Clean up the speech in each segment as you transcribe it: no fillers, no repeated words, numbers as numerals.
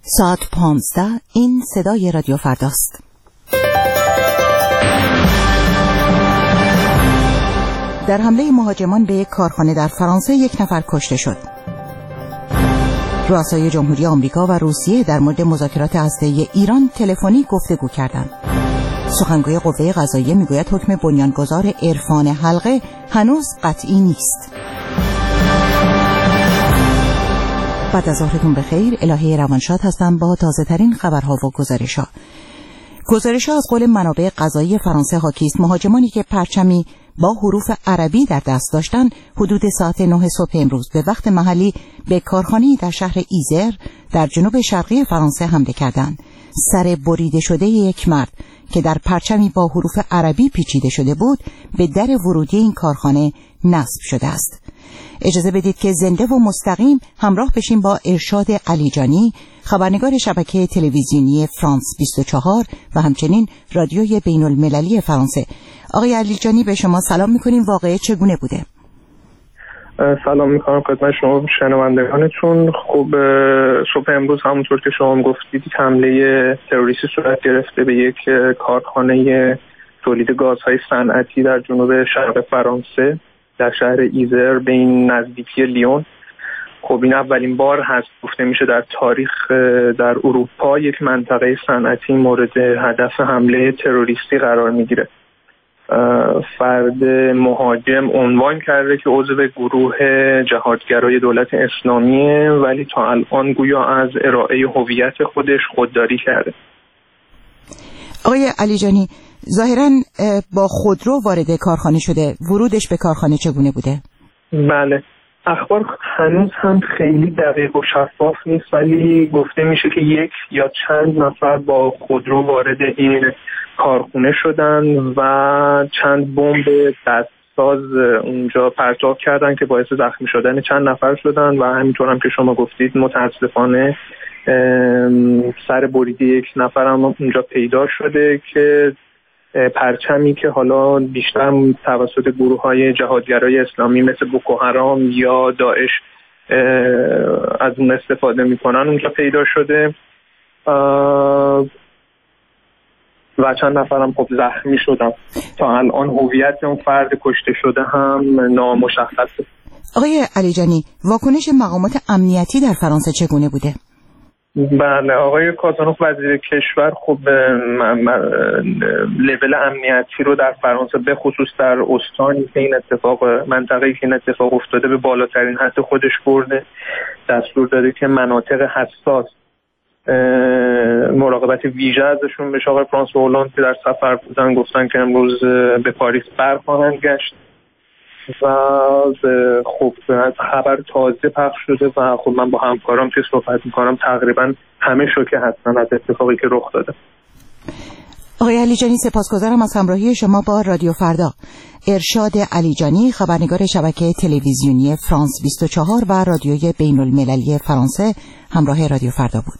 ساعت 15. این صدای رادیو فرداست. در حمله مهاجمان به یک کارخانه در فرانسه 1 نفر کشته شد. رؤسای جمهوری آمریکا و روسیه در مورد مذاکرات هسته‌ای ایران تلفنی گفتگو کردند. سخنگوی قوه قضاییه میگوید حکم بنیانگذار عرفان حلقه هنوز قطعی نیست. بعد از ظهرتون بخیر. الهه روانشاد هستم با تازه ترین خبرها و گزارش‌ها. گزارش‌ها از قول منابع قضایی فرانسه حاکی است مهاجمانی که پرچمی با حروف عربی در دست داشتند حدود ساعت 9 صبح امروز به وقت محلی به کارخانه‌ای در شهر ایزر در جنوب شرقی فرانسه حمله کردند. سر بریده شده یک مرد که در پرچمی با حروف عربی پیچیده شده بود به در ورودی این کارخانه نصب شده است. اجازه بدید که زنده و مستقیم همراه بشیم با ارشاد علیجانی، خبرنگار شبکه تلویزیونی فرانس 24 و همچنین رادیوی بین المللی فرانسه. آقای علیجانی به شما سلام میکنیم. واقعه چگونه بوده؟ سلام میکنم خدمت شما شنوندگانتون. خب صبح امروز همونطور که شما گفتید حمله تروریستی صورت گرفته به یک کارخانه تولید گازهای صنعتی در جنوب شرق فرانسه در شهر ایزر به این نزدیکی لیون. خب این اولین بار هست گفته میشه در تاریخ در اروپا یک منطقه صنعتی مورد هدف حمله تروریستی قرار میگیره. فرد مهاجم عنوان کرده که عضو گروه جهادگرای دولت اسلامیه ولی تا الان گویا از ارائه هویت خودش خودداری کرده. آقای علیجانی ظاهراً با خودرو وارد کارخانه شده. ورودش به کارخانه چگونه بوده؟ بله، اخبار هنوز هم خیلی دقیق و شفاف نیست ولی گفته میشه که 1 یا چند نفر با خودرو وارد این کارخونه شدن و چند بمب دستساز اونجا پرتاب کردن که باعث زخمی شدن چند نفر شدن و همینطور هم که شما گفتید متاسفانه سر بریده 1 نفر هم اونجا پیدا شده که پرچمی که حالا بیشتر توسط گروه‌های جهادگرای اسلامی مثل بوکوحرام یا داعش از اون استفاده میکنن اونجا پیدا شده و چند نفرم خب زخمی شدن. تا الان هویت اون فرد کشته شده هم نامشخصه. آقای علیجانی واکنش مقامات امنیتی در فرانسه چگونه بوده؟ بله، آقای کازانوف وزیر کشور خب لول امنیتی رو در فرانسه به خصوص در استانی که این اتفاق منطقه‌ای که این اتفاق افتاده به بالاترین حد خودش برده. دستور داده که مناطق حساس مراقبت ویژه ازشون بشه. آقای فرانسوا هولند که در سفر بودن گفتن که امروز به پاریس برخواهند گشت و خب خبر تازه پخش شده و خب من با همکارام که صحبت میکنم تقریبا همه شوکه هستن از اتفاقی که رخ داده. آقای علیجانی سپاسگزارم از همراهی شما با رادیو فردا. ارشاد علیجانی خبرنگار شبکه تلویزیونی فرانس 24 و رادیوی بین المللی فرانسه همراه رادیو فردا بود.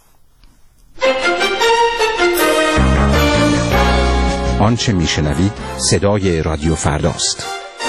آنچه میشنوید صدای رادیو فرداست.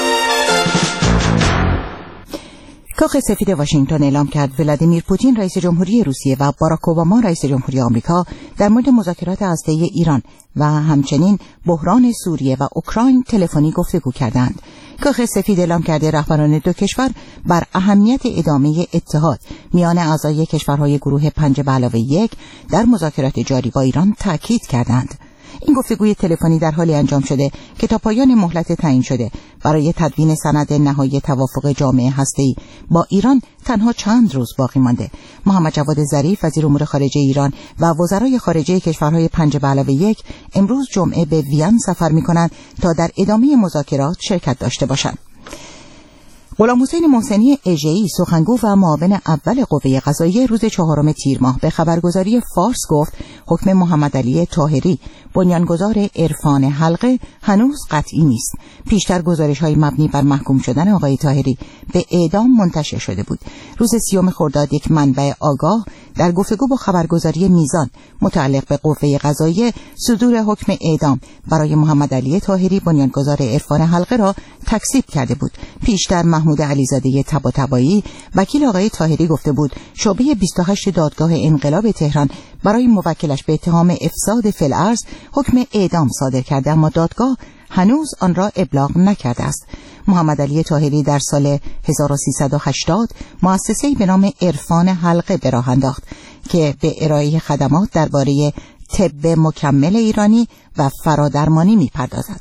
کاخ سفید واشنگتن اعلام کرد ولادیمیر پوتین رئیس جمهوری روسیه و باراک اوباما رئیس جمهوری آمریکا در مورد مذاکرات هسته‌ای ایران و همچنین بحران سوریه و اوکراین تلفنی گفتگو کردند. کاخ سفید اعلام کرده رهبران دو کشور بر اهمیت ادامه اتحاد میان اعضای کشورهای گروه 5+1 در مذاکرات جاری با ایران تاکید کردند. این گفتگوی تلفنی در حالی انجام شده که تا پایان مهلت تعیین شده برای تدوین سند نهایی توافق جامعه هسته‌ای با ایران تنها چند روز باقی مانده. محمد جواد ظریف وزیر امور خارجه ایران و وزرای خارجه کشورهای 5+1 امروز جمعه به وین سفر می‌کنند تا در ادامه مذاکرات شرکت داشته باشند. غلام حسین محسنی اژه‌ای سخنگو و معاون اول قوه قضاییه روز 4 تیر ماه به خبرگزاری فارس گفت حکم محمد علی طاهری بنیانگذار عرفان حلقه هنوز قطعی نیست. پیشتر گزارش‌های مبنی بر محکوم شدن آقای طاهری به اعدام منتشر شده بود. روز 30 خرداد یک منبع آگاه در گفتگو با خبرگزاری میزان متعلق به قوه قضاییه صدور حکم اعدام برای محمد علی طاهری بنیانگذار عرفان حلقه را تکذیب کرده بود. پیشتر محمود علیزاده طباطبایی وکیل آقای طاهری گفته بود شعبه 28 دادگاه انقلاب تهران برای موکلش به اتهام افساد فی الارض حکم اعدام صادر کرده، اما دادگاه هنوز آن را ابلاغ نکرده است. محمد علی طاهری در سال 1380 مؤسسه‌ای به نام عرفان حلقه به راه انداخت که به ارائه خدمات درباره طب مکمل ایرانی و فرادرمانی می‌پردازد.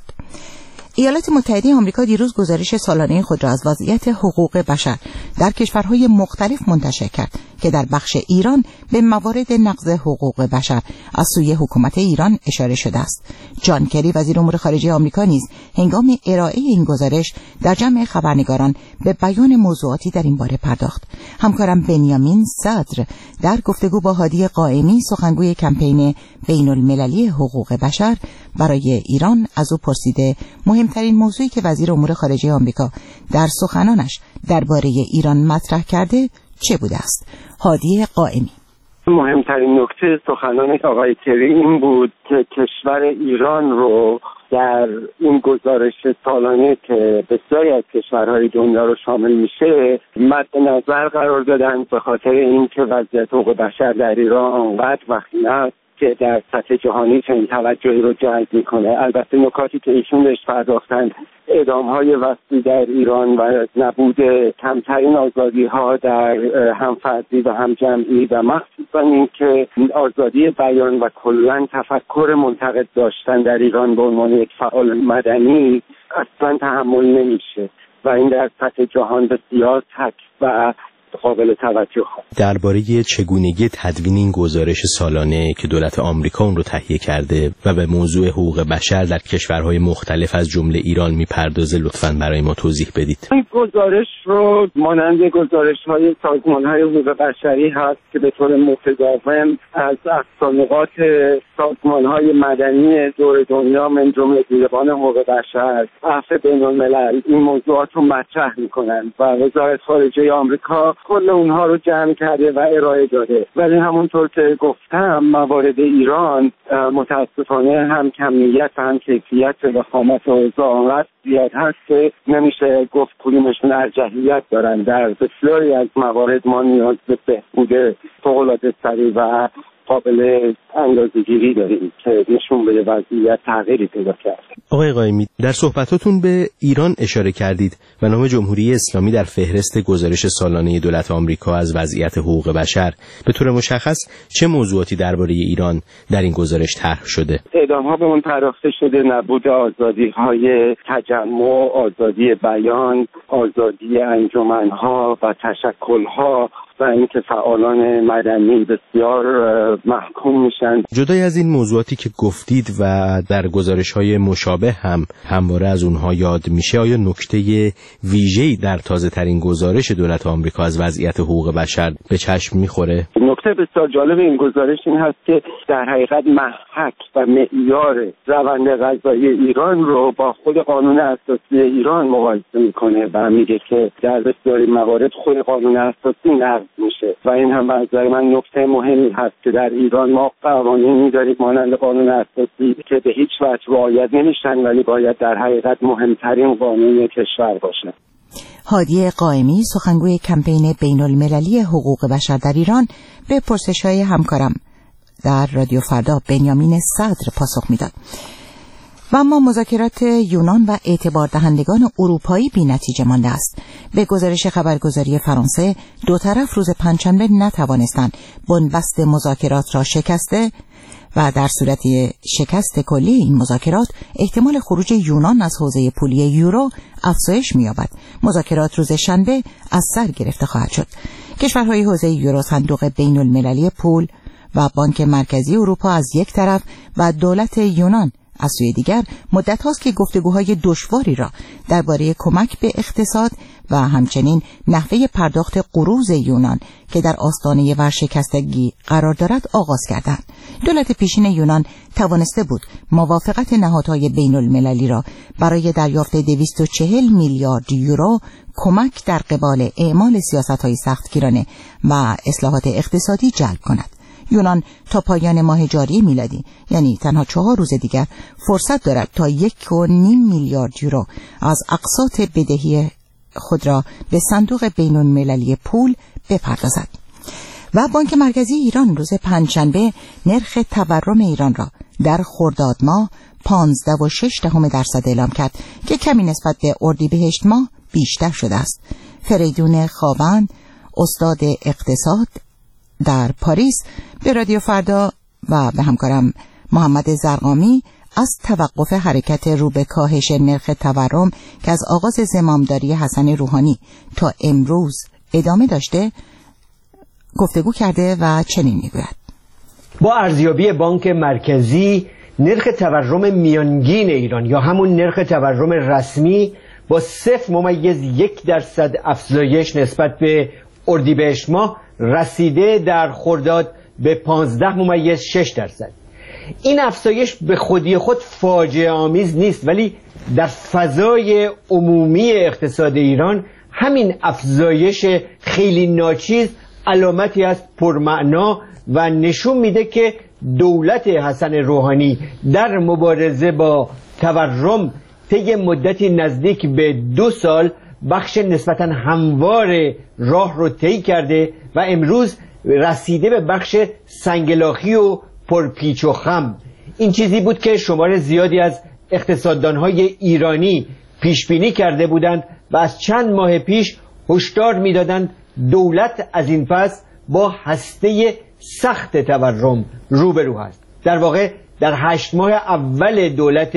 ایالات متحده آمریکا دیروز گزارش سالانه خود را از وضعیت حقوق بشر در کشورهای مختلف منتشر کرد که در بخش ایران به موارد نقض حقوق بشر از سوی حکومت ایران اشاره شده است. جان کری وزیر امور خارجه آمریکا نیز هنگام ارائه این گزارش در جمع خبرنگاران به بیان موضوعاتی در این باره پرداخت. همکارم بنیامین صدر در گفتگو با هادی قائمی سخنگوی کمپین بین المللی حقوق بشر برای ایران از او پرسیده مهمترین موضوعی که وزیر امور خارجه آمریکا در سخنانش درباره ایران مطرح کرده چه بوده است؟ هادی قائمی: مهمترین نکته سخنان آقای کری این بود که کشور ایران رو در این گزارش سالانه که بسیاری از کشورهای دنیا رو شامل میشه مد نظر قرار دادن به خاطر اینکه وضعیت حقوق بشر در ایران آنقدر وخیم است که در سطح جهانی چنین توجهی رو جلب میکنه. البته نکاتی که ایشون بهش پرداختن اعدام‌های وسیع در ایران و نبود کمترین آزادی‌ها در هم فردی و هم جمعی و مخصوصا اینکه آزادی بیان و کلاً تفکر منتقد داشتن در ایران به عنوان یک فعال مدنی اصلاً تحمل نمیشه و این در سطح جهان بسیار تک و قابل توجه هست. درباره چگونگی تدوین این گزارش سالانه که دولت آمریکا اون رو تهیه کرده و به موضوع حقوق بشر در کشورهای مختلف از جمله ایران میپردازه لطفاً برای ما توضیح بدید. این گزارش رو مانند گزارش‌های سازمان‌های حقوق بشری هست که به طور متداوم از اقصانقاط سازمان‌های مدنی دور دنیا من جمله دیوان حقوق بشر، عفو بین‌الملل این موضوعات رو مطرح می‌کنند و وزارت خارجه آمریکا کل اونها رو جمع کرده و ارائه داده. ولی همونطور که گفتم موارد ایران متاسفانه هم کمیت و هم کیفیت و خامت اوضاع آنقدر زیاد هست که نمیشه گفت کدومشون ارجحیت دارن. در بسیاری از موارد ما نیاز به بهبود فوق‌العاده سریع و قابل اندازه‌گیری داریم که نشون بده وضعیت تغییری پیدا کرده. آقای قائمی در صحبتاتون به ایران اشاره کردید و نام جمهوری اسلامی در فهرست گزارش سالانه دولت آمریکا از وضعیت حقوق بشر. به طور مشخص چه موضوعاتی درباره ایران در این گزارش طرح شده؟ اعدام‌ها به اون پرداخته شده، نبود آزادی‌های تجمع، آزادی بیان، آزادی انجمن‌ها و تشکل‌ها و اینکه فعالان مدنی بسیار محکوم میشن. جدای از این موضوعاتی که گفتید و در گزارش‌های مشابه هم همواره از اونها یاد میشه، آیا نکته ویژه‌ای در تازه‌ترین گزارش دولت آمریکا از وضعیت حقوق بشر به چشم میخوره؟ نکته بسیار جالب این گزارش این هست که در حقیقت محک و معیار روند قضایی ایران رو با خود قانون اساسی ایران مقایسه میکنه و میگه که در بسیاری موارد خود قانون اساسی نقض میشه و این هم به نظر من نکته مهمی هست که در ایران ما قوانینی داریم مانند قانون اساسی که به هیچ وجه رعایت نمیشن ولی باید در حقیقت مهمترین قانون کشور باشن. هادی قائمی سخنگوی کمپین بین المللی حقوق بشر در ایران به پرسش‌های همکارم در رادیو فردا بنیامین صدر پاسخ میداد. و اما مذاکرات یونان و اعتبار دهندگان اروپایی بی نتیجه مانده است. به گزارش خبرگزاری فرانسه دو طرف روز پنجشنبه نتوانستند بنبست مذاکرات را شکسته و در صورت شکست کلی این مذاکرات احتمال خروج یونان از حوزه پولی یورو افزایش می‌یابد. مذاکرات روز شنبه از سر گرفته خواهد شد. کشورهای حوزه یورو صندوق بین المللی پول و بانک مرکزی اروپا از یک طرف و دولت یونان از سوی دیگر مدت هاست که گفتگوهای دشواری را درباره کمک به اقتصاد و همچنین نحوه پرداخت قروض یونان که در آستانه ورشکستگی قرار دارد آغاز کردند. دولت پیشین یونان توانسته بود موافقت نهادهای بین المللی را برای دریافت 240 میلیارد یورو کمک در قبال اعمال سیاست‌های سختگیرانه و اصلاحات اقتصادی جلب کند. یونان تا پایان ماه جاری میلادی، یعنی تنها 4 روز دیگر، فرصت دارد تا 1.5 میلیارد یورو از اقساط بدهی خود را به صندوق بین المللی پول بپردازد. و بانک مرکزی ایران روز پنجشنبه نرخ تورم ایران را در خرداد ماه 15.6% اعلام کرد که کمی نسبت به اردیبهشت ماه بیشتر شده است. فریدون خاوند، استاد اقتصاد در پاریس، به رادیو فردا و به همکارم محمد زرقامی از توقف حرکت رو به کاهش نرخ تورم که از آغاز زمامداری حسن روحانی تا امروز ادامه داشته گفتگو کرده و چنین میگوید: با ارزیابی بانک مرکزی نرخ تورم میانگین ایران یا همون نرخ تورم رسمی با 0.1% افزایش نسبت به اردیبهشت ماه رسیده در خرداد به 15.6%. این افزایش به خودی خود فاجعه آمیز نیست، ولی در فضای عمومی اقتصاد ایران همین افزایش خیلی ناچیز علامتی از پرمعنا و نشون میده که دولت حسن روحانی در مبارزه با تورم طی مدتی نزدیک به 2 سال بخش نسبتاً هموار راه رو طی کرده و امروز رسیده به بخش سنگلاخی و پرپیچ و خم. این چیزی بود که شمار زیادی از اقتصاددانهای ایرانی پیش بینی کرده بودند و از چند ماه پیش هشدار میدادند دولت از این پس با هسته سخت تورم روبرو است. در واقع در 8 ماه اول دولت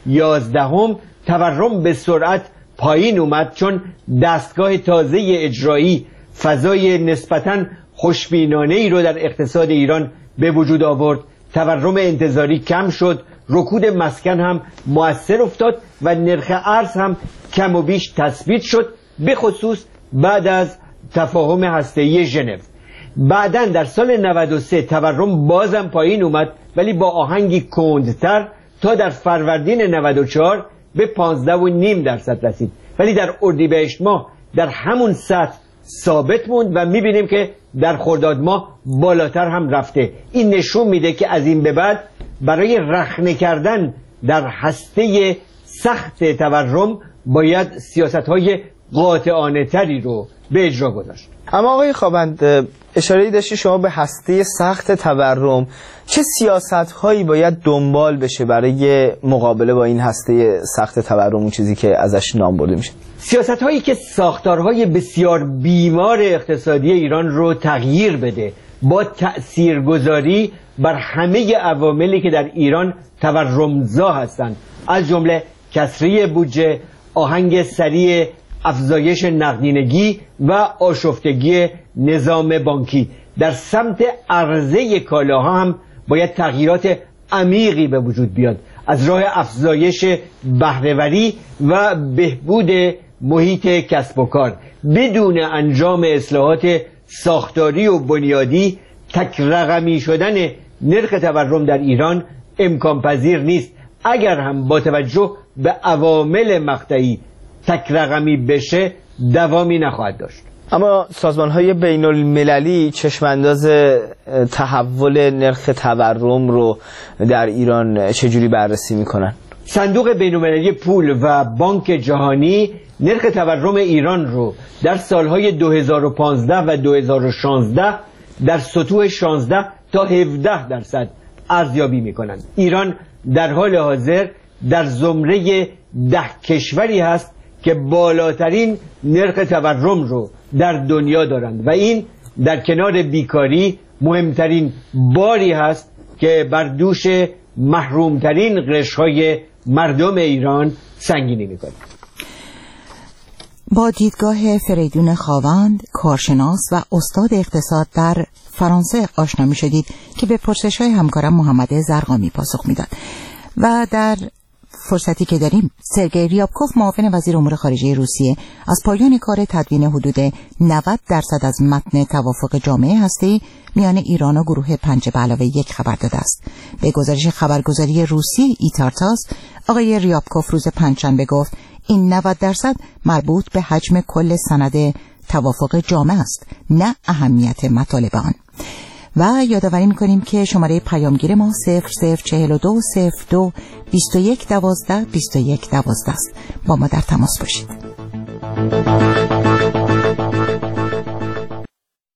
11 تورم به سرعت پایین اومد، چون دستگاه تازه اجرایی فضای نسبتاً خوشبینانه ای رو در اقتصاد ایران به وجود آورد. تورم انتظاری کم شد، رکود مسکن هم مؤثر افتاد و نرخ ارز هم کم و بیش تثبیت شد، به خصوص بعد از تفاهم هسته‌ای ژنو. بعداً در سال 93 تورم بازم پایین اومد، ولی با آهنگی کندتر تا در فروردین 94 به 15.5% رسید، ولی در اردیبهشت ماه در همون سطح ثابت موند و میبینیم که در خرداد ماه بالاتر هم رفته. این نشون میده که از این به بعد برای رخنه کردن در هسته سخت تورم باید سیاست‌های قاطعانه تری رو به اجرا گذاشت. اما آقای خاوند، اشاره‌ای داشتی شما به هسته سخت تورم، چه سیاست‌هایی باید دنبال بشه برای مقابله با این هسته سخت تورم، اون چیزی که ازش نام برده میشه؟ سیاست‌هایی که ساختارهای بسیار بیمار اقتصادی ایران رو تغییر بده، با تأثیرگذاری بر همه عواملی که در ایران تورمزا هستند، از جمله کسری بودجه، آهنگ سریع افزایش نقدینگی و آشفتگی نظام بانکی. در سمت عرضه کالاها هم باید تغییرات عمیقی به وجود بیاد، از راه افزایش بهره‌وری و بهبود محیط کسب و کار. بدون انجام اصلاحات ساختاری و بنیادی، تک رقمی شدن نرخ تورم در ایران امکان پذیر نیست. اگر هم با توجه به عوامل مقطعی تک رقمی بشه، دوامی نخواهد داشت. اما سازمان‌های بین المللی چشمانداز تحول نرخ تورم رو در ایران چجوری بررسی میکنن؟ صندوق بین المللی پول و بانک جهانی نرخ تورم ایران رو در سالهای 2015 و 2016 در سطوح 16 تا 17% ارزیابی میکنند. ایران در حال حاضر در زمره 10 کشوری هست که بالاترین نرخ تورم رو در دنیا دارند و این در کنار بیکاری مهمترین باری هست که بر دوش محرومترین قشرهای مردم ایران سنگینی میکنه. با دیدگاه فریدون خاوند، کارشناس و استاد اقتصاد در فرانسه آشنا می شدید که به پرسش‌های همکارم محمد زرقامی پاسخ میداد. و در فرصتی که داریم سرگئی ریابکوف معاون وزیر امور خارجه روسیه از پایان کار تدوین حدود 90% از متن توافق جامعه هسته‌ای میان ایران و گروه 5+1 خبر داده است. به گزارش خبرگزاری روسی ایتارتاس، آقای ریابکوف روز پنجشنبه گفت این 90% مربوط به حجم کل سند توافق جامعه است، نه اهمیت مطالب آن. و یادآوری می‌کنیم که شماره پیامگیر ما 0042 02 21 12 21 12 است. با ما در تماس باشید.